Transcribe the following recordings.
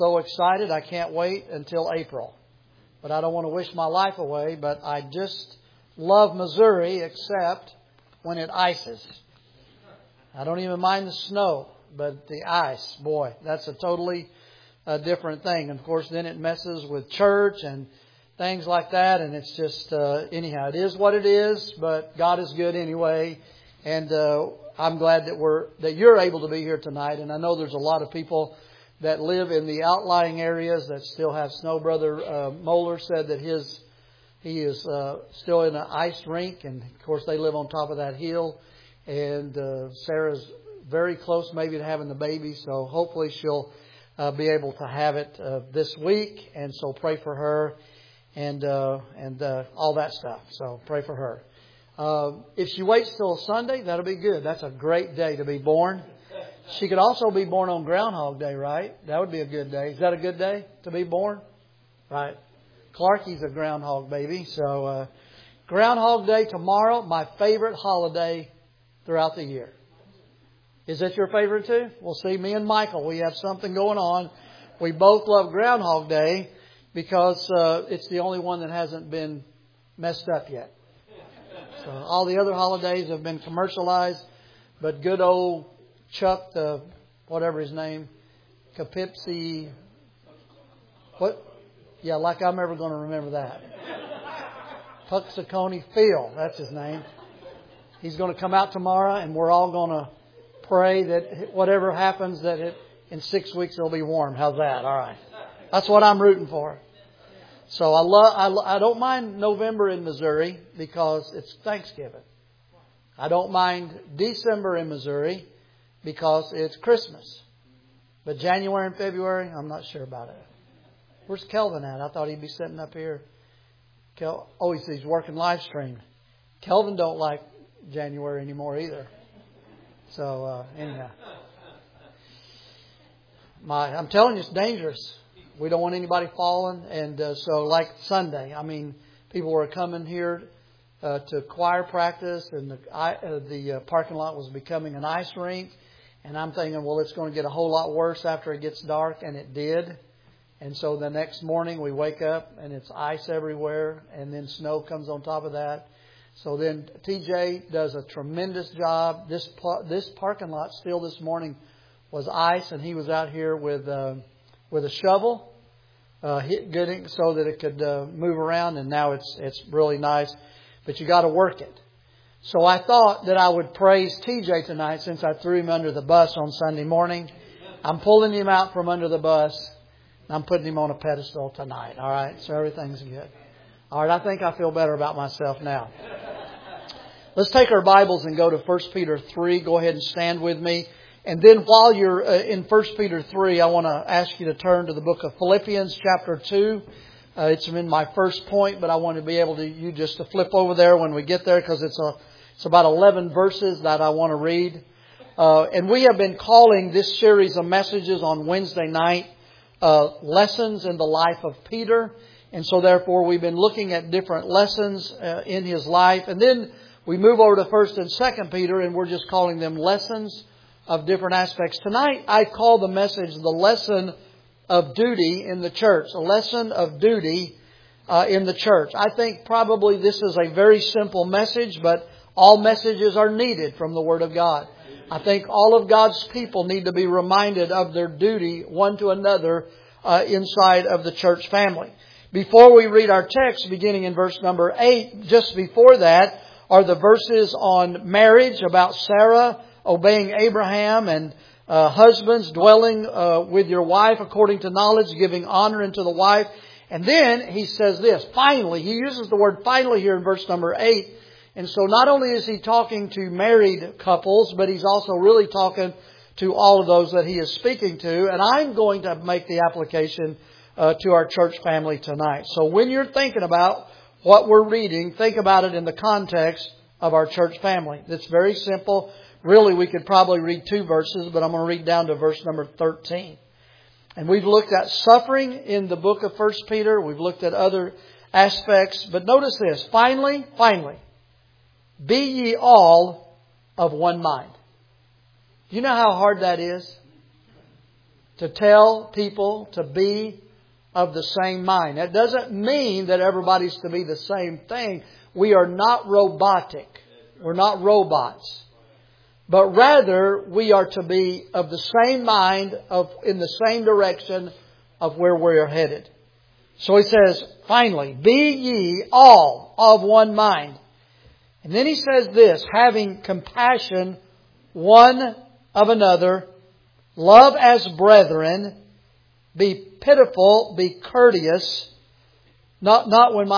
So excited, I can't wait until April. But I don't want to wish my life away, but I just love Missouri except when it ices. I don't even mind the snow, but the ice, boy, that's a totally different thing. And of course, then it messes with church and things like that, and it's just, anyhow, it is what it is, but God is good anyway. And I'm glad that you're able to be here tonight. And I know there's a lot of people that live in the outlying areas that still have snow. Brother Moeller said that he is still in an ice rink, and of course they live on top of that hill. And Sarah's very close maybe to having the baby, so hopefully she'll be able to have it this week. And so pray for her and all that stuff. So pray for her. If she waits till Sunday, that'll be good. That's a great day to be born. She could also be born on Groundhog Day, right? That would be a good day. Is that a good day to be born? Right. Clarky's a groundhog baby. So Groundhog Day tomorrow, my favorite holiday throughout the year. Is it your favorite too? Well, see, me and Michael, we have something going on. We both love Groundhog Day because it's the only one that hasn't been messed up yet. So all the other holidays have been commercialized, but good old Chuck, whatever his name, Capipsy, what? Yeah, like I'm ever going to remember that. Puxacony Phil, that's his name. He's going to come out tomorrow, and we're all going to pray that whatever happens, that in 6 weeks it'll be warm. How's that? All right. That's what I'm rooting for. So I don't mind November in Missouri because it's Thanksgiving. I don't mind December in Missouri because it's Christmas. But January and February, I'm not sure about it. Where's Kelvin at? I thought he'd be sitting up here. He's working live stream. Kelvin don't like January anymore either. So anyhow, I'm telling you, it's dangerous. We don't want anybody falling. And so like Sunday, I mean, people were coming here to choir practice, and the parking lot was becoming an ice rink. And I'm thinking, well, it's going to get a whole lot worse after it gets dark, and it did. And so the next morning we wake up and it's ice everywhere, and then snow comes on top of that. So then TJ does a tremendous job. This parking lot still this morning was ice, and he was out here with a shovel, getting so that it could move around. And now it's really nice, but you got to work it. So I thought that I would praise TJ tonight since I threw him under the bus on Sunday morning. I'm pulling him out from under the bus. I'm putting him on a pedestal tonight. All right. So everything's good. All right. I think I feel better about myself now. Let's take our Bibles and go to 1 Peter 3. Go ahead and stand with me. And then while you're in 1 Peter 3, I want to ask you to turn to the book of Philippians chapter 2. It's in my first point, but I want to be able to just to flip over there when we get there, because it's about 11 verses that I want to read. And we have been calling this series of messages on Wednesday night lessons in the life of Peter. And so therefore we've been looking at different lessons in his life. And then we move over to 1 and 2 Peter, and we're just calling them lessons of different aspects. Tonight I call the message the lesson of duty in the church. A lesson of duty in the church. I think probably this is a very simple message, but all messages are needed from the Word of God. I think all of God's people need to be reminded of their duty one to another inside of the church family. Before we read our text, beginning in verse number 8, just before that are the verses on marriage, about Sarah obeying Abraham, and husbands dwelling with your wife according to knowledge, giving honor unto the wife. And then he says this, finally, he uses the word finally here in verse number 8. And so not only is he talking to married couples, but he's also really talking to all of those that he is speaking to. And I'm going to make the application to our church family tonight. So when you're thinking about what we're reading, think about it in the context of our church family. It's very simple. Really, we could probably read 2 verses, but I'm going to read down to verse number 13. And we've looked at suffering in the book of 1 Peter. We've looked at other aspects. But notice this. Finally, be ye all of one mind. Do you know how hard that is? to tell people to be of the same mind. That doesn't mean that everybody's to be the same thing. We are not robotic. We're not robots. But rather, we are to be of the same mind, in the same direction of where we are headed. So he says, finally, be ye all of one mind. And then he says this, having compassion one of another, love as brethren, be pitiful, be courteous. Not when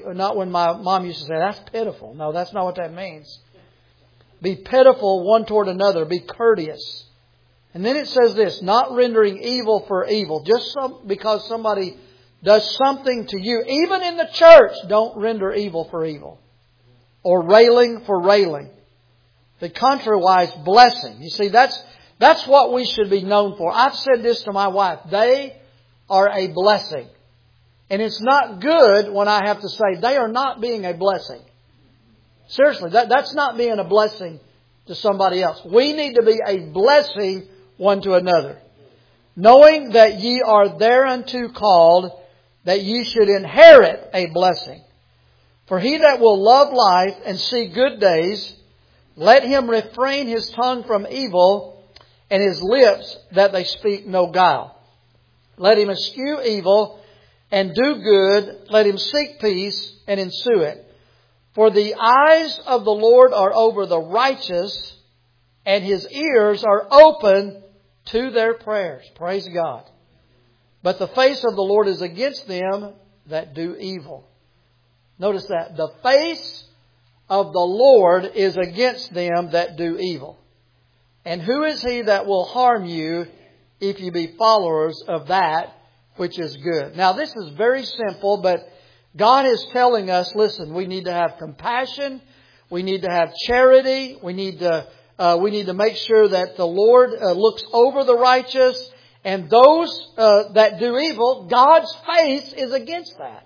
my mom used to say, that's pitiful. No, that's not what that means. Be pitiful one toward another, be courteous. And then it says this, not rendering evil for evil. Just because somebody does something to you, even in the church, don't render evil for evil. Or railing for railing. The contrariwise, blessing. You see, that's what we should be known for. I've said this to my wife. They are a blessing. And it's not good when I have to say they are not being a blessing. Seriously, that's not being a blessing to somebody else. We need to be a blessing one to another. Knowing that ye are thereunto called, that ye should inherit a blessing. For he that will love life and see good days, let him refrain his tongue from evil, and his lips that they speak no guile. Let him eschew evil and do good. Let him seek peace and ensue it. For the eyes of the Lord are over the righteous, and His ears are open to their prayers. Praise God. But the face of the Lord is against them that do evil. Notice that. The face of the Lord is against them that do evil. And who is He that will harm you if you be followers of that which is good? Now this is very simple, but God is telling us, listen, we need to have compassion. We need to have charity. We need to make sure that the Lord looks over the righteous. And those that do evil, God's face is against that.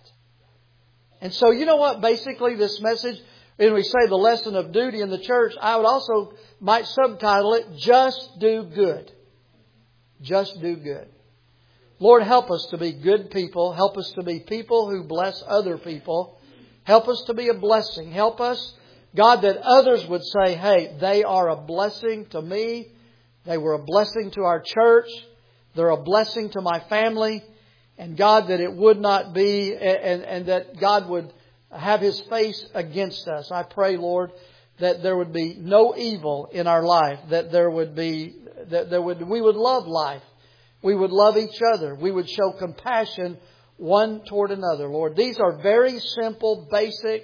And so you know what? Basically this message, when we say the lesson of duty in the church, I would also might subtitle it, Just Do Good. Just do good. Lord, help us to be good people. Help us to be people who bless other people. Help us to be a blessing. Help us, God, that others would say, hey, they are a blessing to me. They were a blessing to our church. They're a blessing to my family. And God, that it would not be, and that God would have His face against us. I pray, Lord, that there would be no evil in our life. That we would love life. We would love each other. We would show compassion one toward another, Lord. These are very simple, basic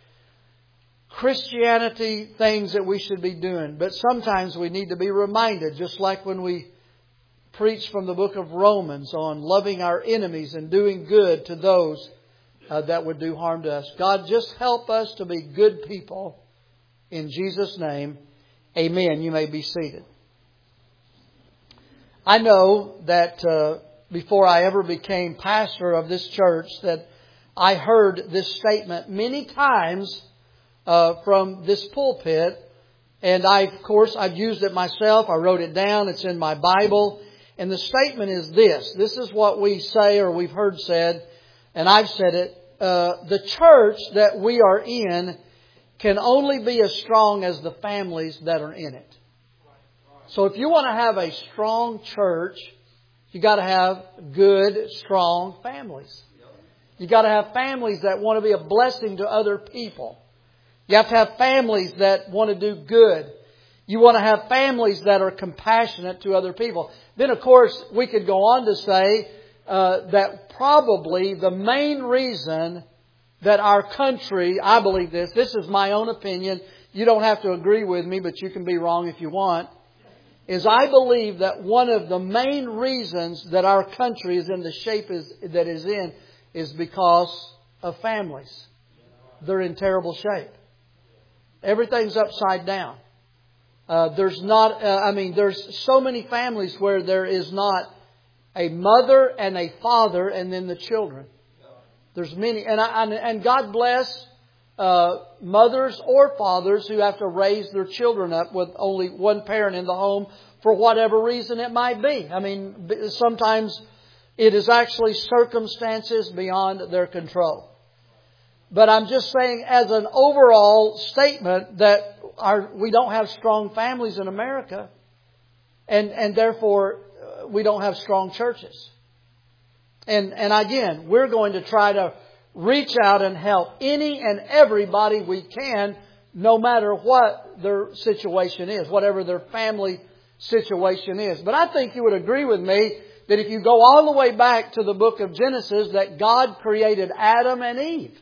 Christianity things that we should be doing. But sometimes we need to be reminded, just like when we preach from the book of Romans on loving our enemies and doing good to those that would do harm to us. God, just help us to be good people. In Jesus' name, amen. You may be seated. I know that before I ever became pastor of this church that I heard this statement many times from this pulpit. And I've used it myself. I wrote it down. It's in my Bible. And the statement is this. This is what we say or we've heard said. And I've said it. The church that we are in can only be as strong as the families that are in it. So if you want to have a strong church, you got to have good, strong families. You got to have families that want to be a blessing to other people. You have to have families that want to do good. You want to have families that are compassionate to other people. Then, of course, we could go on to say that probably the main reason that our country, I believe this is my own opinion. You don't have to agree with me, but you can be wrong if you want. Is I believe that one of the main reasons that our country is in the shape that is in is because of families. They're in terrible shape. Everything's upside down. There's so many families where there is not a mother and a father and then the children. There's many, and God bless mothers or fathers who have to raise their children up with only one parent in the home for whatever reason it might be. I mean, sometimes it is actually circumstances beyond their control. But I'm just saying as an overall statement that we don't have strong families in America, and therefore we don't have strong churches. And again, we're going to try to reach out and help any and everybody we can, no matter what their situation is, whatever their family situation is. But I think you would agree with me that if you go all the way back to the book of Genesis, that God created Adam and Eve.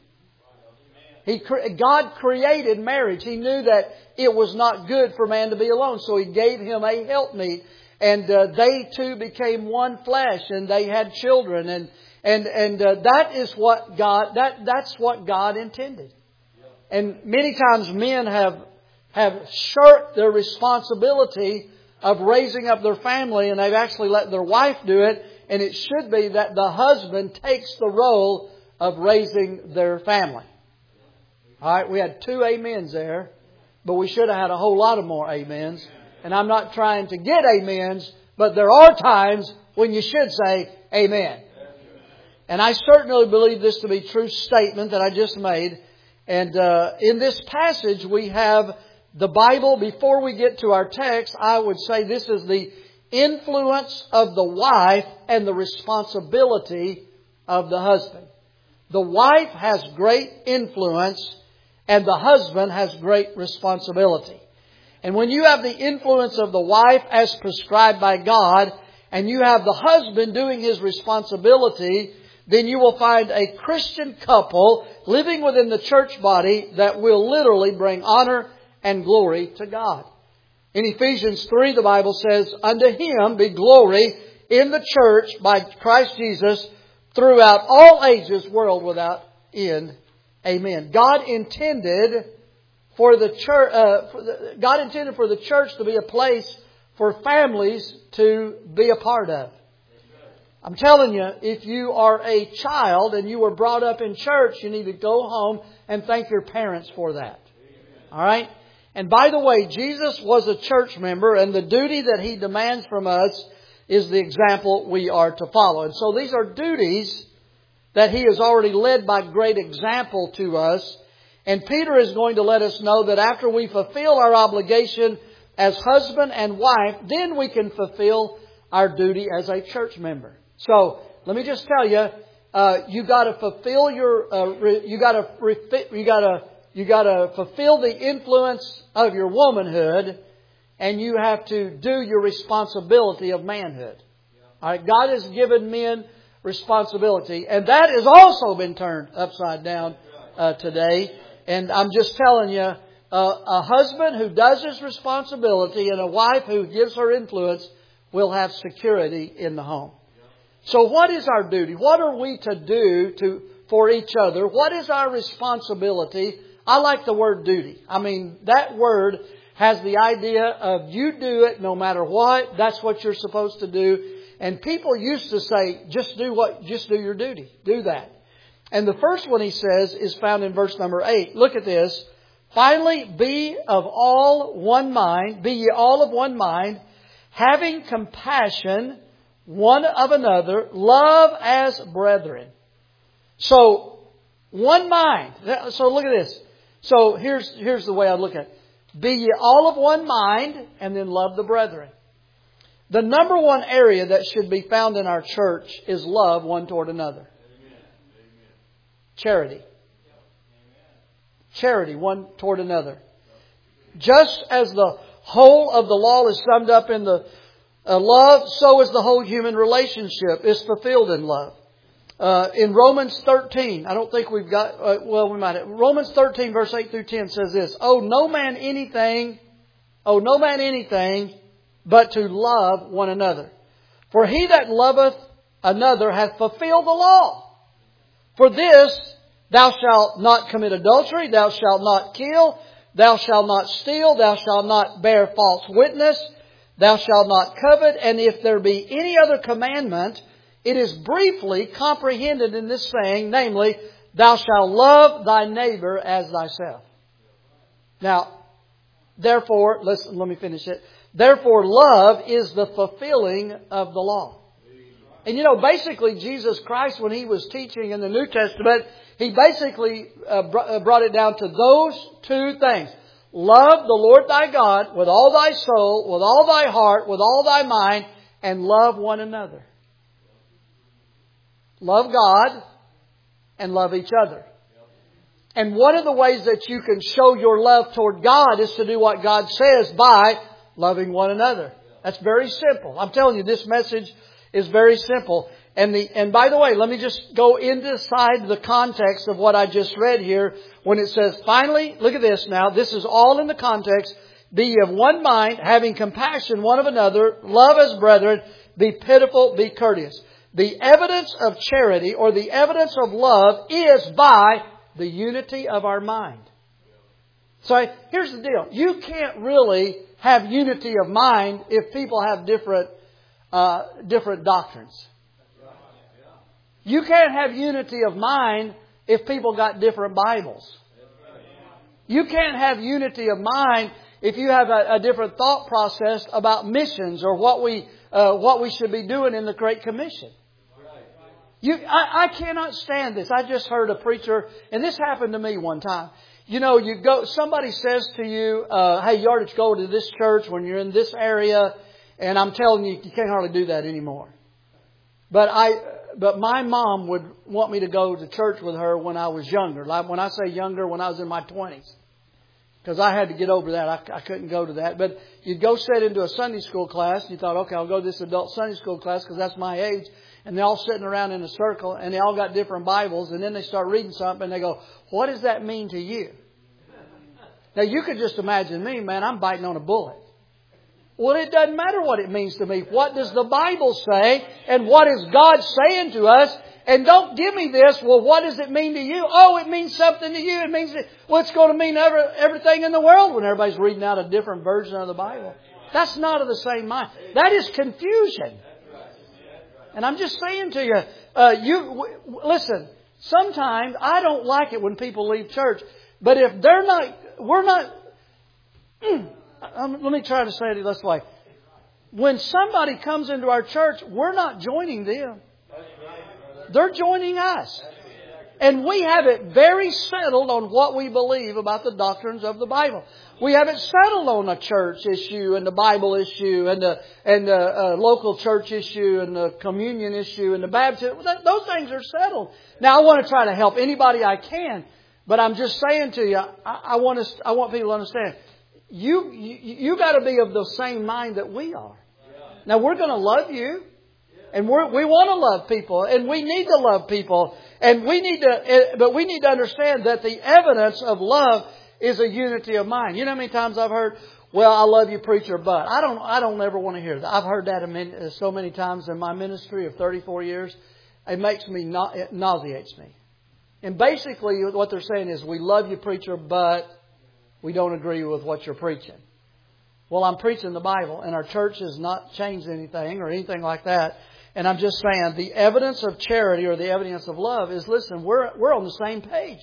God created marriage. He knew that it was not good for man to be alone, so He gave him a helpmeet. And they two became one flesh, and they had children, and that is what that's what God intended. And many times men have shirked their responsibility of raising up their family, and they've actually let their wife do it. And it should be that the husband takes the role of raising their family. All right, we had 2 amens there, but we should have had a whole lot of more amens. And I'm not trying to get amens, but there are times when you should say amen. And I certainly believe this to be a true statement that I just made. And in this passage we have the Bible. Before we get to our text, I would say this is the influence of the wife and the responsibility of the husband. The wife has great influence and the husband has great responsibility. And when you have the influence of the wife as prescribed by God, and you have the husband doing his responsibility, then you will find a Christian couple living within the church body that will literally bring honor and glory to God. In Ephesians 3, the Bible says, "Unto Him be glory in the church by Christ Jesus throughout all ages, world without end. Amen." God intended for the church to be a place for families to be a part of. I'm telling you, if you are a child and you were brought up in church, you need to go home and thank your parents for that. All right? And by the way, Jesus was a church member, and the duty that He demands from us is the example we are to follow. And so these are duties that He has already led by great example to us. And Peter is going to let us know that after we fulfill our obligation as husband and wife, then we can fulfill our duty as a church member. So let me just tell you, you got to fulfill you got to fulfill the influence of your womanhood, and you have to do your responsibility of manhood. All right, God has given men responsibility, and that has also been turned upside down today. And I'm just telling you, a husband who does his responsibility and a wife who gives her influence will have security in the home. So what is our duty? What are we to do for each other? What is our responsibility? I like the word duty. I mean, that word has the idea of you do it no matter what. That's what you're supposed to do. And people used to say, just do your duty. Do that. And the first one he says is found in verse number 8. Look at this. "Finally, be ye all of one mind, having compassion one of another, love as brethren." So, one mind. So look at this. So here's the way I look at it. Be ye all of one mind, and then love the brethren. The number one area that should be found in our church is love one toward another. Charity. Charity one toward another. Just as the whole of the law is summed up in the love, so is the whole human relationship is fulfilled in love. In Romans 13, I don't think we've got, we might have. Romans 13 verse 8 through 10 says this: owe no man anything but to love one another. For he that loveth another hath fulfilled the law. For this, thou shalt not commit adultery, thou shalt not kill, thou shalt not steal, thou shalt not bear false witness, thou shalt not covet. And if there be any other commandment, it is briefly comprehended in this saying, namely, Thou shalt love thy neighbor as thyself. Now, therefore, let me finish it. Therefore, love is the fulfilling of the law. And basically Jesus Christ, when He was teaching in the New Testament, He basically brought it down to those two things. Love the Lord thy God with all thy soul, with all thy heart, with all thy mind, and love one another. Love God and love each other. And one of the ways that you can show your love toward God is to do what God says by loving one another. That's very simple. I'm telling you, this message is very simple. And by the way, let me just go inside the context of what I just read here. When it says, finally, look at this now. This is all in the context. Be ye of one mind, having compassion one of another, love as brethren, be pitiful, be courteous. The evidence of charity or the evidence of love is by the unity of our mind. So here's the deal. You can't really have unity of mind if people have different doctrines. You can't have unity of mind if people got different Bibles. You can't have unity of mind if you have a different thought process about missions or what we should be doing in the Great Commission. I cannot stand this. I just heard a preacher, and this happened to me one time. Somebody says to you, hey, you ought to go to this church when you're in this area. And I'm telling you, you can't hardly do that anymore. But my mom would want me to go to church with her when I was younger. Like when I say younger, when I was in my 20s. Because I had to get over that. I couldn't go to that. But you'd go sit into a Sunday school class. And you thought, okay, I'll go to this adult Sunday school class because that's my age. And they're all sitting around in a circle. And they all got different Bibles. And then they start reading something. And they go, what does that mean to you? Now you could just imagine me, man, I'm biting on a bullet. Well, it doesn't matter what it means to me. What does the Bible say? And what is God saying to us? And don't give me this, well, what does it mean to you? Oh, it means something to you. It means it's going to mean everything in the world when everybody's reading out a different version of the Bible. That's not of the same mind. That is confusion. And I'm just saying to you, listen, sometimes I don't like it when people leave church. But if let me try to say it this way. When somebody comes into our church, we're not joining them. They're joining us. And we have it very settled on what we believe about the doctrines of the Bible. We have it settled on a church issue and the Bible issue and the local church issue and the communion issue and the baptism. Those things are settled. Now, I want to try to help anybody I can. But I'm just saying to you, I want people to understand. You got to be of the same mind that we are. Now we're going to love you, and we want to love people, and we need to love people, and we need to understand that the evidence of love is a unity of mind. You know how many times I've heard, "Well, I love you, preacher," but I don't ever want to hear that. I've heard that so many times in my ministry of 34 years. It makes me it nauseates me. And basically, what they're saying is, "We love you, preacher, but we don't agree with what you're preaching." Well, I'm preaching the Bible, and our church has not changed anything or anything like that. And I'm just saying, the evidence of charity or the evidence of love is, listen, we're on the same page.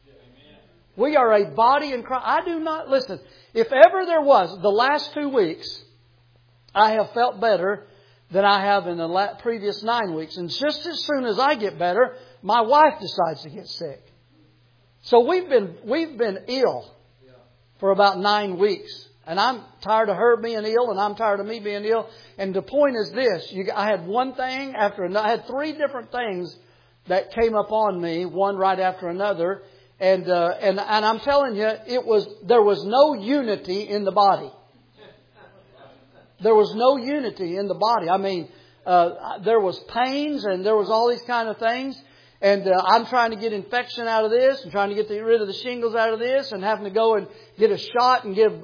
We are a body in Christ. I do not, listen, if ever there was, the last 2 weeks, I have felt better than I have in the previous 9 weeks. And just as soon as I get better, my wife decides to get sick. So we've been ill for about 9 weeks. And I'm tired of her being ill, and I'm tired of me being ill. And the point is this. I had one thing after another. I had 3 different things that came up on me, one right after another. And I'm telling you, there was no unity in the body. There was no unity in the body. I mean, there was pains and there was all these kind of things. And I'm trying to get infection out of this and trying to get rid of the shingles out of this and having to go and get a shot and and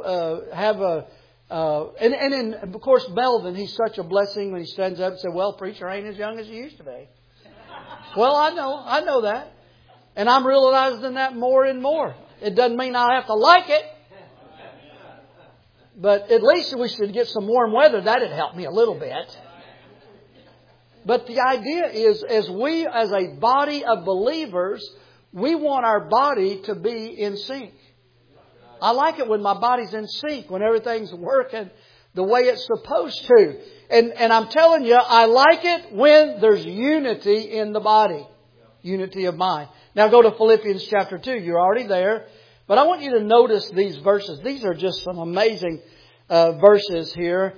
of course Melvin, he's such a blessing when he stands up and says, "Well, preacher ain't as young as you used to be." Well, I know that. And I'm realizing that more and more. It doesn't mean I have to like it. But at least we should get some warm weather. That'd help me a little bit. But the idea is, as a body of believers, we want our body to be in sync. I like it when my body's in sync, when everything's working the way it's supposed to. And I'm telling you, I like it when there's unity in the body. Unity of mind. Now go to Philippians chapter 2. You're already there. But I want you to notice these verses. These are just some amazing verses here.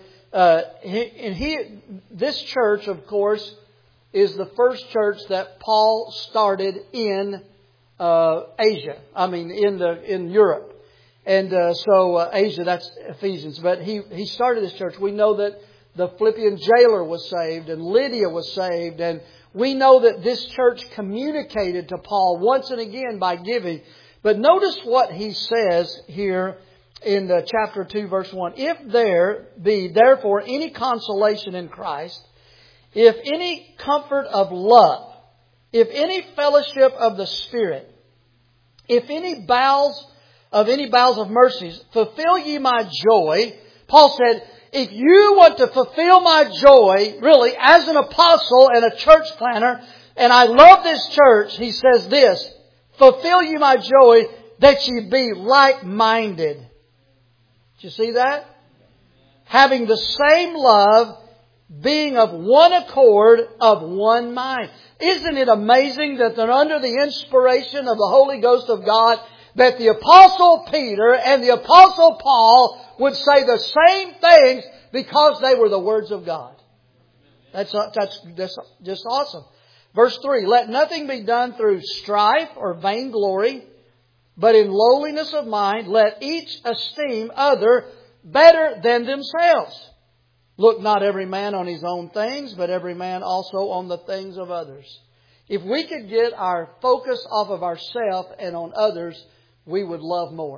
This church, of course, is the first church that Paul started in Asia. I mean, in Europe. And so Asia, that's Ephesians. But he started this church. We know that the Philippian jailer was saved and Lydia was saved. And we know that this church communicated to Paul once and again by giving. But notice what he says here in chapter 2, verse 1. If there be therefore any consolation in Christ, if any comfort of love, if any fellowship of the Spirit, if any bowels of mercies, fulfill ye my joy. Paul said, if you want to fulfill my joy, really, as an apostle and a church planner, and I love this church, he says this, fulfill you my joy, that ye be like-minded. Did you see that? Having the same love, being of one accord, of one mind. Isn't it amazing that they're under the inspiration of the Holy Ghost of God, that the Apostle Peter and the Apostle Paul would say the same things because they were the words of God? That's just awesome. Verse 3, let nothing be done through strife or vainglory, but in lowliness of mind, let each esteem other better than themselves. Look not every man on his own things, but every man also on the things of others. If we could get our focus off of ourselves and on others, we would love more.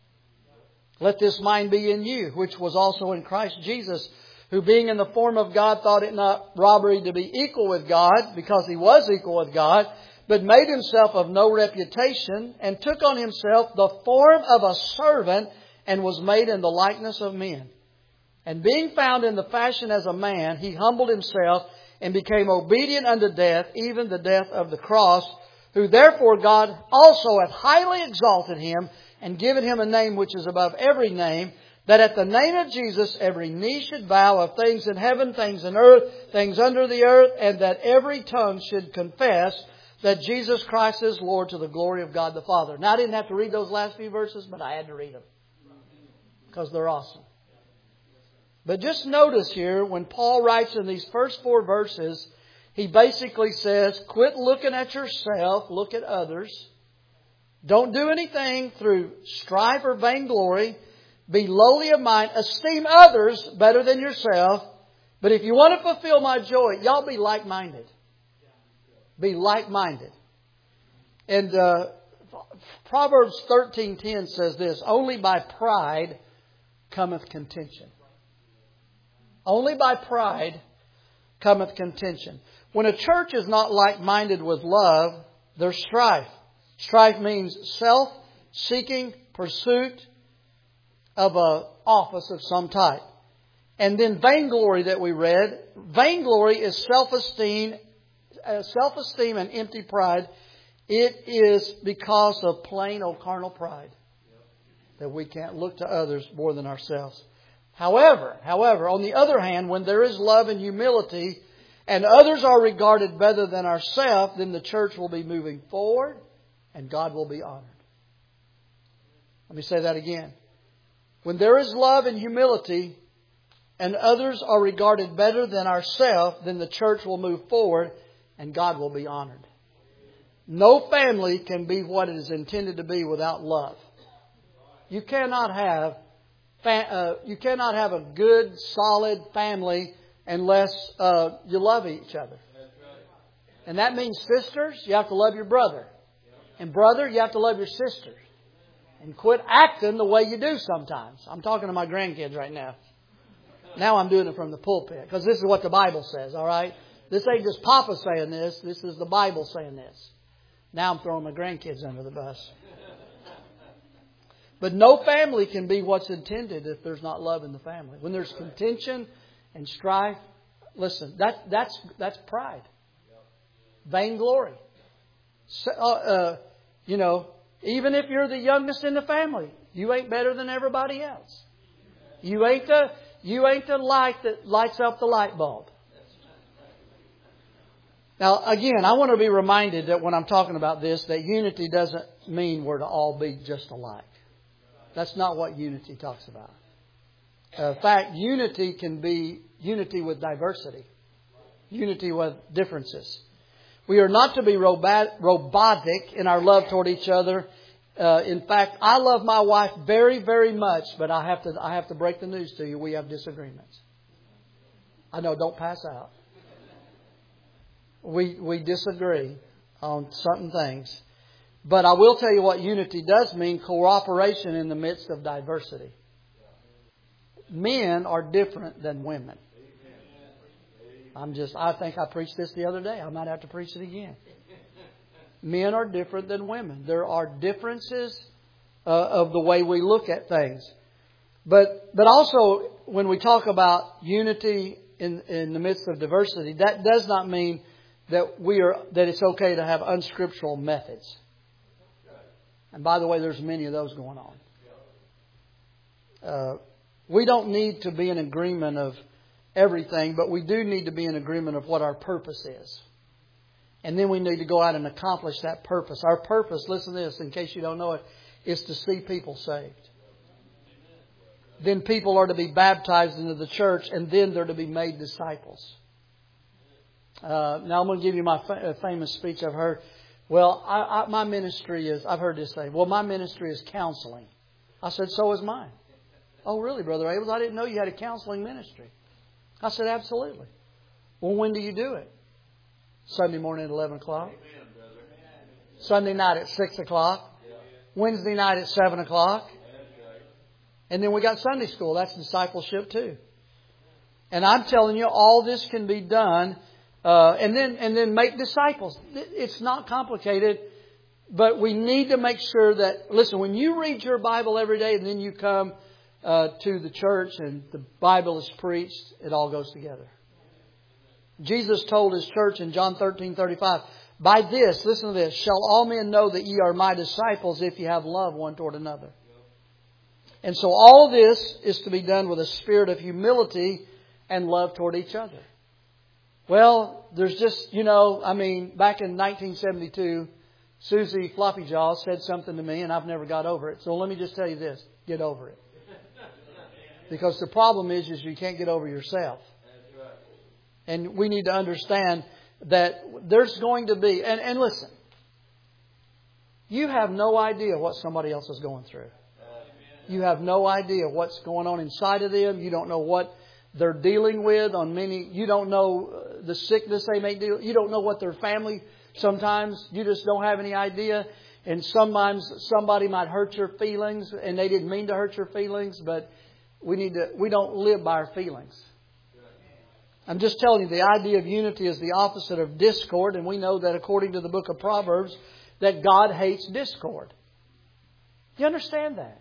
Let this mind be in you, which was also in Christ Jesus, who being in the form of God thought it not robbery to be equal with God, because He was equal with God, but made Himself of no reputation, and took on Himself the form of a servant, and was made in the likeness of men. And being found in the fashion as a man, He humbled Himself, and became obedient unto death, even the death of the cross, who therefore God also hath highly exalted Him, and given Him a name which is above every name, that at the name of Jesus every knee should bow, of things in heaven, things in earth, things under the earth, and that every tongue should confess that Jesus Christ is Lord, to the glory of God the Father. Now I didn't have to read those last few verses, but I had to read them because they're awesome. But just notice here, when Paul writes in these first 4 verses, he basically says, quit looking at yourself, look at others. Don't do anything through strife or vainglory. Be lowly of mind. Esteem others better than yourself. But if you want to fulfill my joy, y'all be like-minded. Be like-minded. And Proverbs 13:10 says this, only by pride cometh contention. Only by pride cometh contention. When a church is not like-minded with love, there's strife. Strife means self-seeking pursuit of an office of some type. And then vainglory that we read. Vainglory is self-esteem and empty pride. It is because of plain old carnal pride that we can't look to others more than ourselves. However, on the other hand, when there is love and humility and others are regarded better than ourselves, then the church will be moving forward and God will be honored. Let me say that again. When there is love and humility and others are regarded better than ourselves, then the church will move forward and God will be honored. No family can be what it is intended to be without love. You cannot have a good, solid family unless you love each other. And that means sisters, you have to love your brother. And brother, you have to love your sister. And quit acting the way you do sometimes. I'm talking to my grandkids right now. Now I'm doing it from the pulpit. Because this is what the Bible says, all right? This ain't just Papa saying this. This is the Bible saying this. Now I'm throwing my grandkids under the bus. But no family can be what's intended if there's not love in the family. When there's contention and strife, listen, that's pride. Vainglory. You know, even if you're the youngest in the family, you ain't better than everybody else. You ain't the light that lights up the light bulb. Now, again, I want to be reminded that when I'm talking about this, that unity doesn't mean we're to all be just alike. That's not what unity talks about. In fact, unity can be unity with diversity. Unity with differences. We are not to be robotic in our love toward each other. In fact, I love my wife very, very much, but I have to break the news to you. We have disagreements. I know, don't pass out. We disagree on certain things. But I will tell you what unity does mean: cooperation in the midst of diversity. Men are different than women. I think I preached this the other day. I might have to preach it again. Men are different than women. There are differences of the way we look at things. But also, when we talk about unity in the midst of diversity, that does not mean that it's okay to have unscriptural methods. And by the way, there's many of those going on. We don't need to be in agreement of everything, but we do need to be in agreement of what our purpose is. And then we need to go out and accomplish that purpose. Our purpose, listen to this in case you don't know it, is to see people saved. Then people are to be baptized into the church, and then they're to be made disciples. Now I'm going to give you my famous speech I've heard. Well, my ministry is, I've heard this say, well, my ministry is counseling. I said, so is mine. Oh, really, Brother Abels? I didn't know you had a counseling ministry. I said, absolutely. Well, when do you do it? Sunday morning at 11 o'clock. Sunday night at 6 o'clock. Wednesday night at 7 o'clock. And then we got Sunday school. That's discipleship too. And I'm telling you, all this can be done. And then make disciples. It's not complicated. But we need to make sure that, listen, when you read your Bible every day and then you come to the church and the Bible is preached, it all goes together. Jesus told His church in John 13:35, by this, listen to this, shall all men know that ye are my disciples if ye have love one toward another. And so all this is to be done with a spirit of humility and love toward each other. Well, there's just, back in 1972, Susie Floppyjaw said something to me and I've never got over it. So let me just tell you this, get over it. Because the problem is you can't get over yourself. And we need to understand that there's going to be, and listen, you have no idea what somebody else is going through. You have no idea what's going on inside of them. You don't know what they're dealing with on many. You don't know the sickness they may deal. You don't know what their family. Sometimes you just don't have any idea. And sometimes somebody might hurt your feelings, and they didn't mean to hurt your feelings. But we don't live by our feelings. I'm just telling you, the idea of unity is the opposite of discord, and we know that according to the book of Proverbs, that God hates discord. You understand that?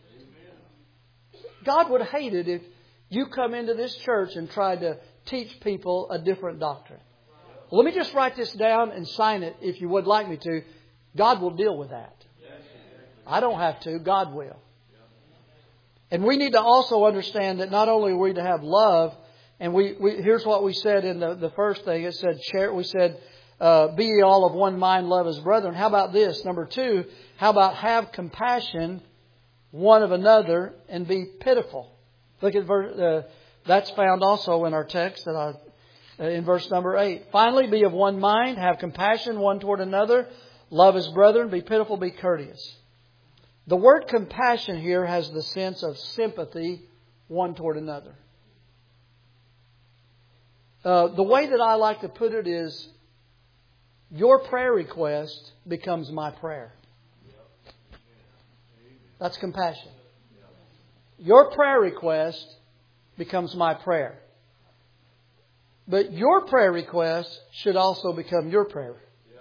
God would hate it if you come into this church and try to teach people a different doctrine. Well, let me just write this down and sign it if you would like me to. God will deal with that. I don't have to. God will. And we need to also understand that not only are we to have love, and here's what we said in the first thing. It said, be ye all of one mind, love as brethren. How about this? Number 2, how about have compassion one of another and be pitiful. Look at that's found also in our text in verse number 8. Finally, be of one mind, have compassion one toward another, love as brethren, be pitiful, be courteous. The word compassion here has the sense of sympathy one toward another. The way that I like to put it is, your prayer request becomes my prayer. That's compassion. Your prayer request becomes my prayer. But your prayer request should also become your prayer.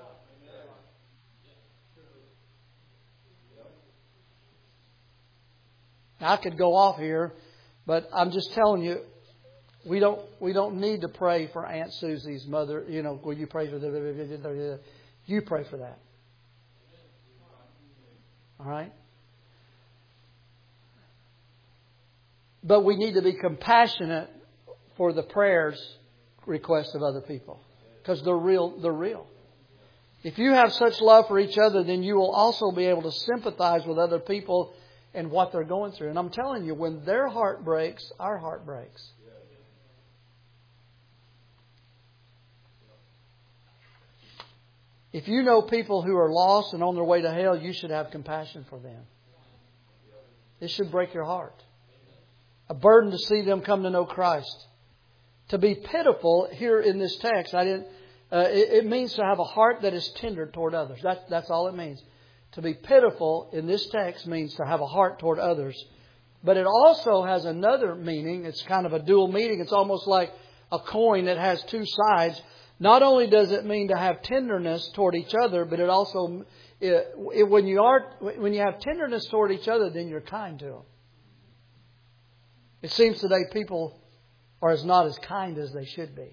Now, I could go off here, but I'm just telling you, we don't need to pray for Aunt Susie's mother. Will you pray for the? You pray for that. All right? But we need to be compassionate for the prayers requests of other people. Because they're real. They're real. If you have such love for each other, then you will also be able to sympathize with other people and what they're going through. And I'm telling you, when their heart breaks, our heart breaks. If you know people who are lost and on their way to hell, you should have compassion for them. It should break your heart. A burden to see them come to know Christ. To be pitiful here in this text, it means to have a heart that is tender toward others. That's all it means. To be pitiful in this text means to have a heart toward others. But it also has another meaning. It's kind of a dual meaning. It's almost like a coin that has two sides. Not only does it mean to have tenderness toward each other, but it also, when you have tenderness toward each other, then you're kind to them. It seems today people are not as kind as they should be.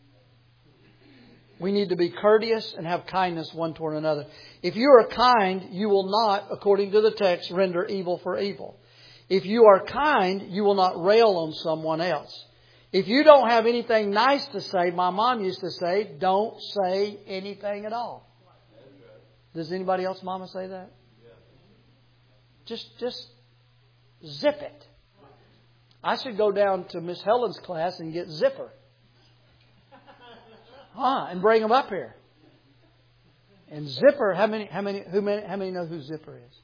We need to be courteous and have kindness one toward another. If you are kind, you will not, according to the text, render evil for evil. If you are kind, you will not rail on someone else. If you don't have anything nice to say, my mom used to say, don't say anything at all. Does anybody else, Mama, say that? Just zip it. I should go down to Miss Helen's class and get Zipper. And bring them up here. And Zipper, how many know who Zipper is?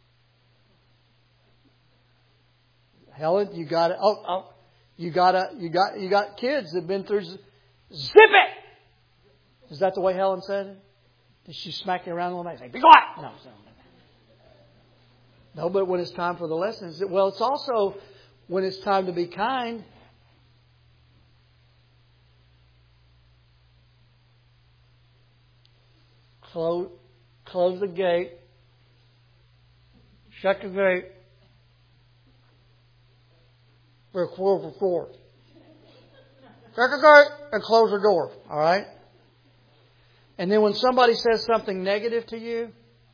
Helen, you got it. You got kids that've been through. Zip it! Is that the way Helen said it? Did she smack you around a little bit and say, be quiet? No, but when it's time for the lessons, well, it's also when it's time to be kind. Close the gate. Shut the gate. We're 4. Shut the gate and close the door. All right? And then when somebody says something negative to you,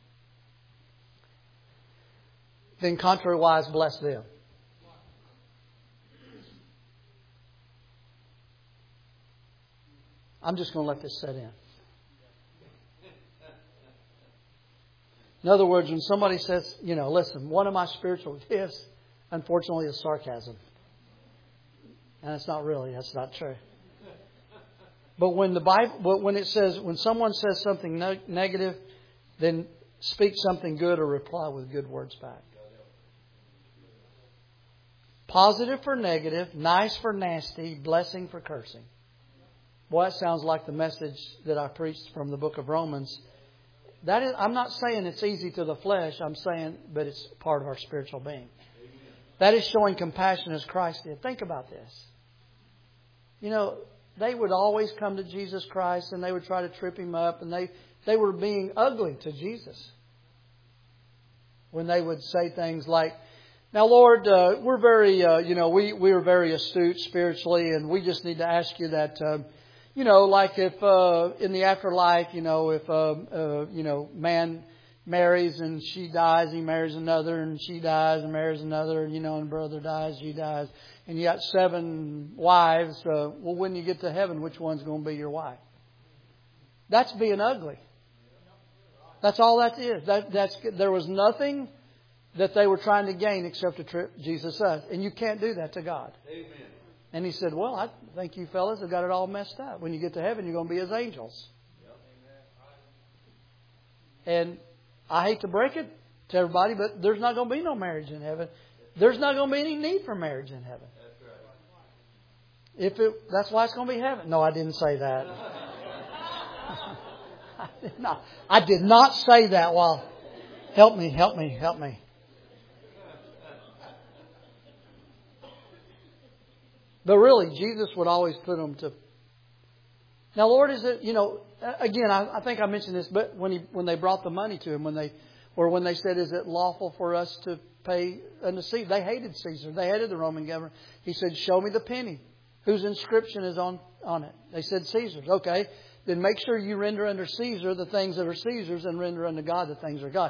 then contrariwise bless them. I'm just going to let this set in. In other words, when somebody says, listen, one of my spiritual gifts, unfortunately, is sarcasm. And it's not really. That's not true. But when someone says something negative, then speak something good or reply with good words back. Positive for negative, nice for nasty, blessing for cursing. Boy, that sounds like the message that I preached from the book of Romans. I'm not saying it's easy to the flesh. I'm saying, but it's part of our spiritual being. That is showing compassion as Christ did. Think about this. They would always come to Jesus Christ and they would try to trip Him up. And they were being ugly to Jesus. When they would say things like, now, Lord, we're very, we are very astute spiritually. And we just need to ask you that, like if in the afterlife, if man marries and she dies, he marries another, and she dies and marries another, and brother dies, she dies, and you got 7 wives. Well, when you get to heaven, which one's going to be your wife? That's being ugly. That's all that is. There was nothing that they were trying to gain except to trip Jesus up, and you can't do that to God. Amen. And He said, well, I think you fellas have got it all messed up. When you get to heaven, you're going to be as angels. And I hate to break it to everybody, but there's not going to be no marriage in heaven. There's not going to be any need for marriage in heaven. That's why it's going to be heaven. No, I didn't say that. I did not say that. Well, help me. But really, Jesus would always put them to. Now, Lord, is it, again, I think I mentioned this, but when they brought the money to Him, when they said, is it lawful for us to pay unto Caesar? They hated Caesar. They hated the Roman government. He said, show me the penny. Whose inscription is on it? They said, Caesar's. Okay. Then make sure you render unto Caesar the things that are Caesar's and render unto God the things that are God.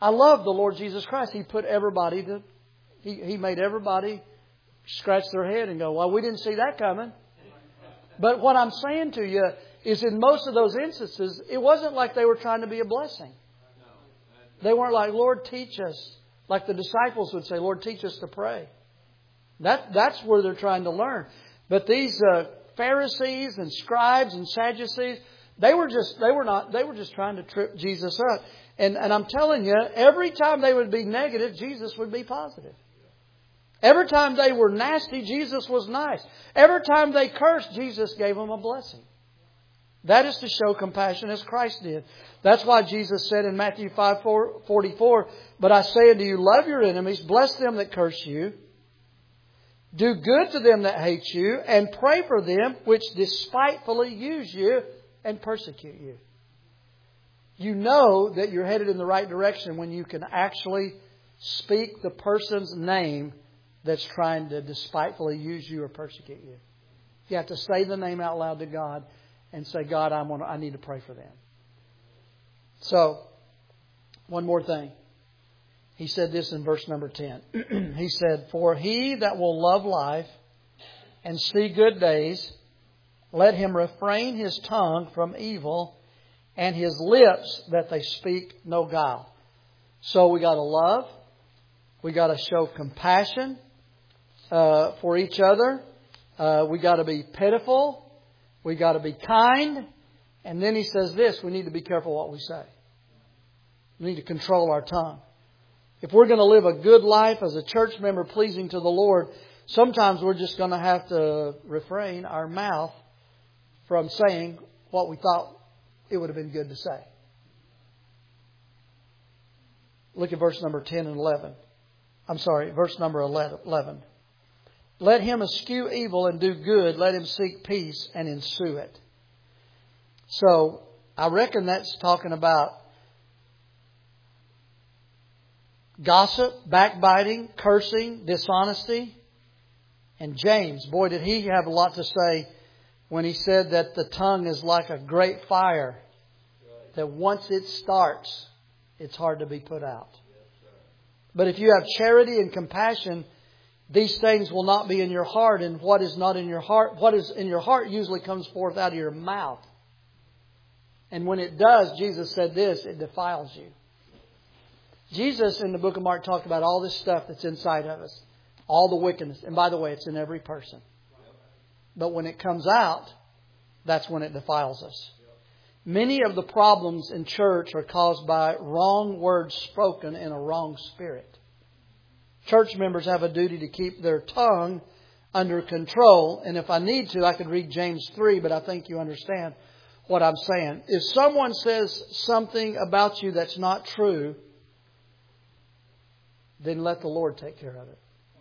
I love the Lord Jesus Christ. He put everybody He made everybody scratch their head and go, well, we didn't see that coming. But what I'm saying to you is in most of those instances, it wasn't like they were trying to be a blessing. They weren't like, Lord, teach us. Like the disciples would say, Lord, teach us to pray. That's where they're trying to learn. But these Pharisees and scribes and Sadducees, they were just trying to trip Jesus up. And I'm telling you, every time they would be negative, Jesus would be positive. Every time they were nasty, Jesus was nice. Every time they cursed, Jesus gave them a blessing. That is to show compassion as Christ did. That's why Jesus said in Matthew 5:44, but I say unto you, love your enemies, bless them that curse you, do good to them that hate you, and pray for them which despitefully use you and persecute you. You know that you're headed in the right direction when you can actually speak the person's name that's trying to despitefully use you or persecute you. You have to say the name out loud to God and say, God, I need to pray for them. So, one more thing. He said this in verse number 10. He said, for he that will love life and see good days, let him refrain his tongue from evil and his lips that they speak no guile. So we got to love. We got to show compassion for each other. We got to be pitiful. We got to be kind. And then he says this, we need to be careful what we say. We need to control our tongue. If we're going to live a good life as a church member pleasing to the Lord, sometimes we're just going to have to refrain our mouth from saying what we thought it would have been good to say. Look at verse number 10 and 11. I'm sorry, verse number 11. Let him eschew evil and do good. Let him seek peace and ensue it. So, I reckon that's talking about gossip, backbiting, cursing, dishonesty. And James, boy, did he have a lot to say when he said that the tongue is like a great fire. That once it starts, it's hard to be put out. But if you have charity and compassion, these things will not be in your heart. And what is not in your heart, what is in your heart usually comes forth out of your mouth. And when it does, Jesus said this, it defiles you. Jesus in the book of Mark talked about all this stuff that's inside of us. All the wickedness. And by the way, it's in every person. But when it comes out, that's when it defiles us. Many of the problems in church are caused by wrong words spoken in a wrong spirit. Church members have a duty to keep their tongue under control. And if I need to, I could read James 3, but I think you understand what I'm saying. If someone says something about you that's not true, then let the Lord take care of it.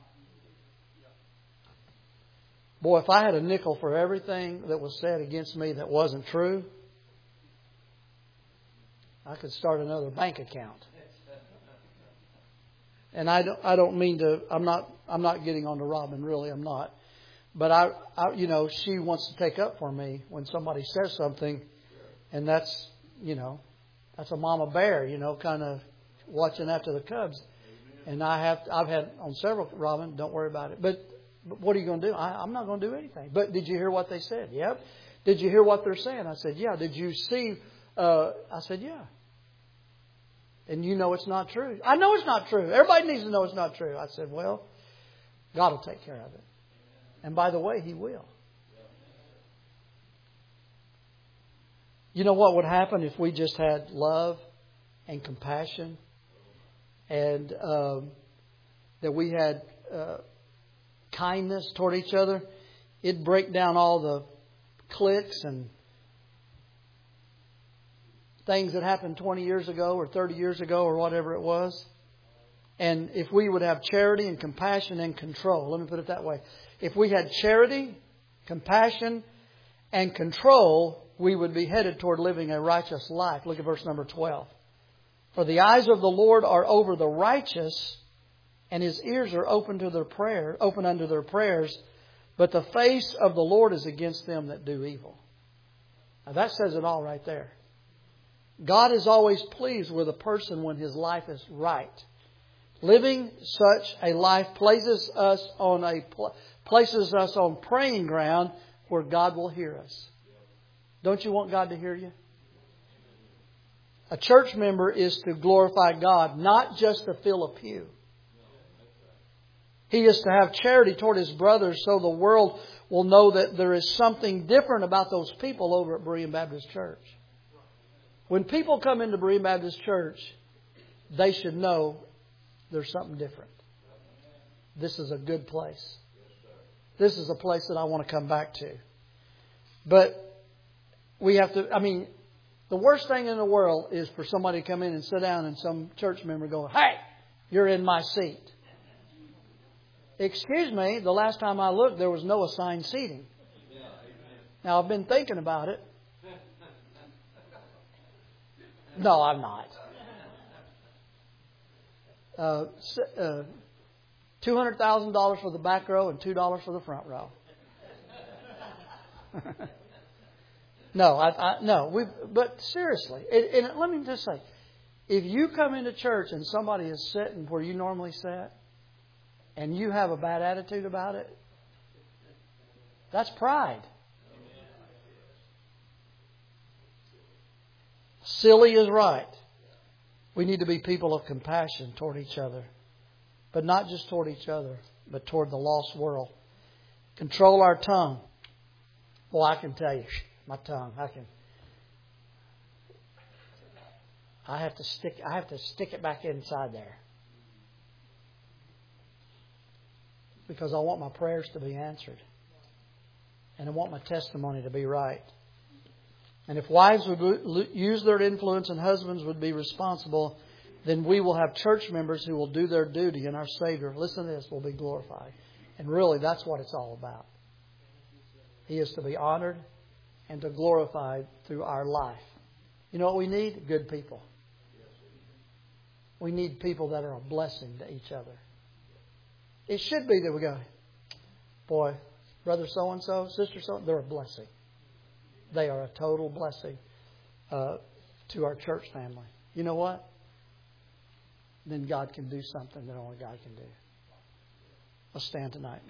Boy, if I had a nickel for everything that was said against me that wasn't true, I could start another bank account. And I don't mean to. I'm not getting on to Robin. Really, I'm not. But I she wants to take up for me when somebody says something, and that's a mama bear, kind of watching after the cubs. And I've had on several. Robin, don't worry about it. But what are you going to do? I'm not going to do anything. But did you hear what they said? Yep. Did you hear what they're saying? I said, yeah. Did you see? I said, yeah. And you know it's not true. I know it's not true. Everybody needs to know it's not true. I said, well, God will take care of it. And by the way, He will. You know what would happen if we just had love and compassion and that we had kindness toward each other? It'd break down all the cliques and things that happened 20 years ago or 30 years ago or whatever it was. And if we would have charity and compassion and control, let me put it that way. If we had charity, compassion, and control, we would be headed toward living a righteous life. Look at verse number 12. For the eyes of the Lord are over the righteous, and His ears are open unto their prayers, but the face of the Lord is against them that do evil. Now that says it all right there. God is always pleased with a person when his life is right. Living such a life places us on praying ground where God will hear us. Don't you want God to hear you? A church member is to glorify God, not just to fill a pew. He is to have charity toward his brothers so the world will know that there is something different about those people over at Berean Baptist Church. When people come into Berean Baptist Church, they should know there's something different. This is a good place. This is a place that I want to come back to. But we have to, the worst thing in the world is for somebody to come in and sit down and some church member go, "Hey, you're in my seat." Excuse me, the last time I looked, there was no assigned seating. Now, I've been thinking about it. No, I'm not. $200,000 for the back row and $2 for the front row. No. But seriously, and let me just say, if you come into church and somebody is sitting where you normally sit, and you have a bad attitude about it, that's pride. Silly is right. We need to be people of compassion toward each other. But not just toward each other, but toward the lost world. Control our tongue. Well, I can tell you, my tongue, I have to stick it back inside there. Because I want my prayers to be answered. And I want my testimony to be right. And if wives would use their influence and husbands would be responsible, then we will have church members who will do their duty and our Savior, listen to this, will be glorified. And really, that's what it's all about. He is to be honored and to glorified through our life. You know what we need? Good people. We need people that are a blessing to each other. It should be that we go, boy, brother so-and-so, sister so-and-so, they're a blessing. They are a total blessing to our church family. You know what? Then God can do something that only God can do. Let's stand tonight.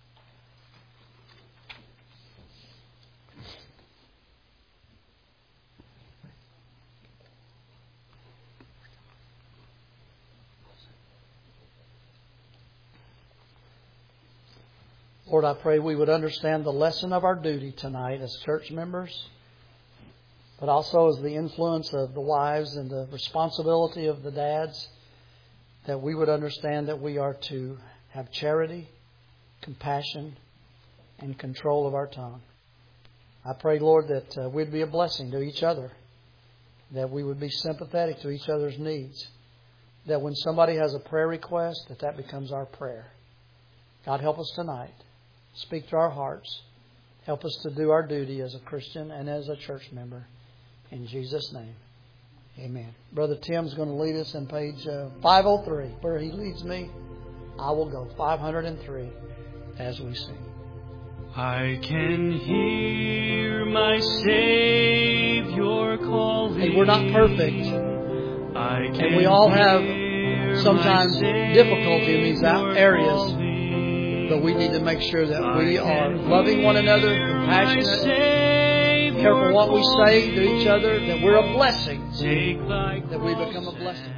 Lord, I pray we would understand the lesson of our duty tonight as church members, but also as the influence of the wives and the responsibility of the dads, that we would understand that we are to have charity, compassion, and control of our tongue. I pray, Lord, that we'd be a blessing to each other, that we would be sympathetic to each other's needs, that when somebody has a prayer request, that becomes our prayer. God, help us tonight. Speak to our hearts. Help us to do our duty as a Christian and as a church member. In Jesus' name, amen. Brother Tim's going to lead us in page 503. Where he leads me, I will go. 503 as we sing. I can hear my Savior calling. Hey, we're not perfect. And we all have sometimes difficulty in these areas. But we need to make sure that we are loving one another, compassionate, careful what we say to each other, that we're a blessing, that we become a blessing.